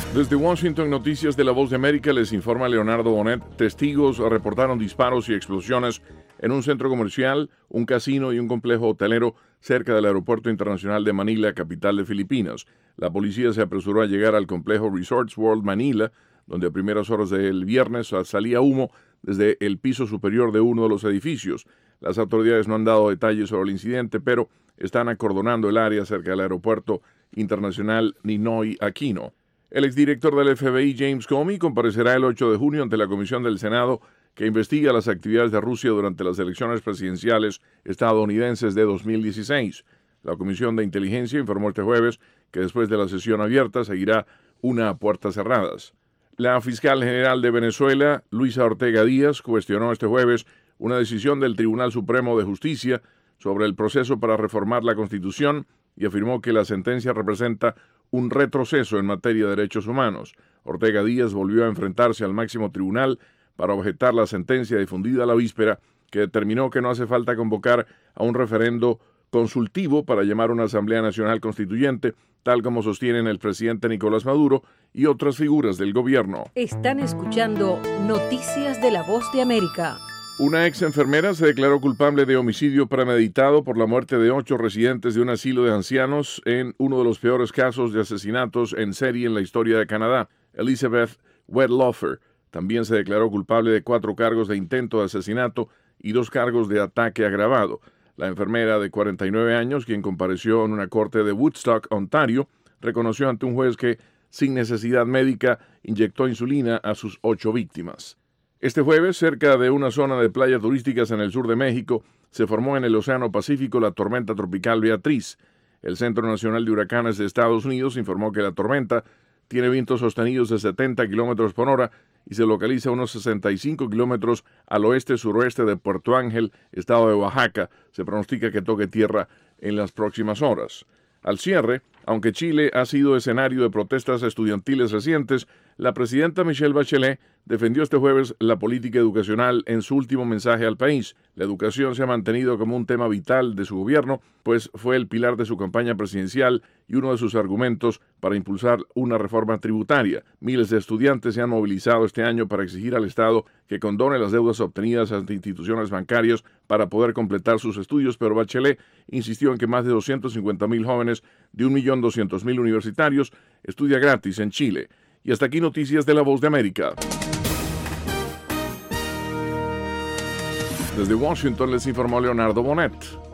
Desde Washington, Noticias de la Voz de América, les informa Leonardo Bonet. Testigos reportaron disparos y explosiones en un centro comercial, un casino y un complejo hotelero cerca del Aeropuerto Internacional de Manila, capital de Filipinas. La policía se apresuró a llegar al complejo Resorts World Manila, donde a primeras horas del viernes salía humo desde el piso superior de uno de los edificios. Las autoridades no han dado detalles sobre el incidente, pero están acordonando el área cerca del Aeropuerto Internacional Ninoy Aquino. El exdirector del FBI, James Comey, comparecerá el 8 de junio ante la Comisión del Senado que investiga las actividades de Rusia durante las elecciones presidenciales estadounidenses de 2016. La Comisión de Inteligencia informó este jueves que después de la sesión abierta seguirá una a puertas cerradas. La fiscal general de Venezuela, Luisa Ortega Díaz, cuestionó este jueves una decisión del Tribunal Supremo de Justicia sobre el proceso para reformar la Constitución y afirmó que la sentencia representa un retroceso en materia de derechos humanos. Ortega Díaz volvió a enfrentarse al máximo tribunal para objetar la sentencia difundida la víspera que determinó que no hace falta convocar a un referendo consultivo para llamar a una Asamblea Nacional Constituyente, tal como sostienen el presidente Nicolás Maduro y otras figuras del gobierno. Están escuchando Noticias de la Voz de América. Una ex enfermera se declaró culpable de homicidio premeditado por la muerte de 8 residentes de un asilo de ancianos en uno de los peores casos de asesinatos en serie en la historia de Canadá. Elizabeth Wedlofer también se declaró culpable de 4 cargos de intento de asesinato y 2 cargos de ataque agravado. La enfermera de 49 años, quien compareció en una corte de Woodstock, Ontario, reconoció ante un juez que, sin necesidad médica, inyectó insulina a sus 8 víctimas. Este jueves, cerca de una zona de playas turísticas en el sur de México, se formó en el Océano Pacífico la tormenta tropical Beatriz. El Centro Nacional de Huracanes de Estados Unidos informó que la tormenta tiene vientos sostenidos de 70 kilómetros por hora y se localiza a unos 65 kilómetros al oeste-suroeste de Puerto Ángel, estado de Oaxaca. Se pronostica que toque tierra en las próximas horas. Al cierre, aunque Chile ha sido escenario de protestas estudiantiles recientes, la presidenta Michelle Bachelet defendió este jueves la política educacional en su último mensaje al país. La educación se ha mantenido como un tema vital de su gobierno, pues fue el pilar de su campaña presidencial y uno de sus argumentos para impulsar una reforma tributaria. Miles de estudiantes se han movilizado este año para exigir al Estado que condone las deudas obtenidas ante instituciones bancarias para poder completar sus estudios, pero Bachelet insistió en que más de 250,000 jóvenes de 1.200.000 universitarios estudian gratis en Chile. Y hasta aquí Noticias de la Voz de América. Desde Washington les informó Leonardo Bonet.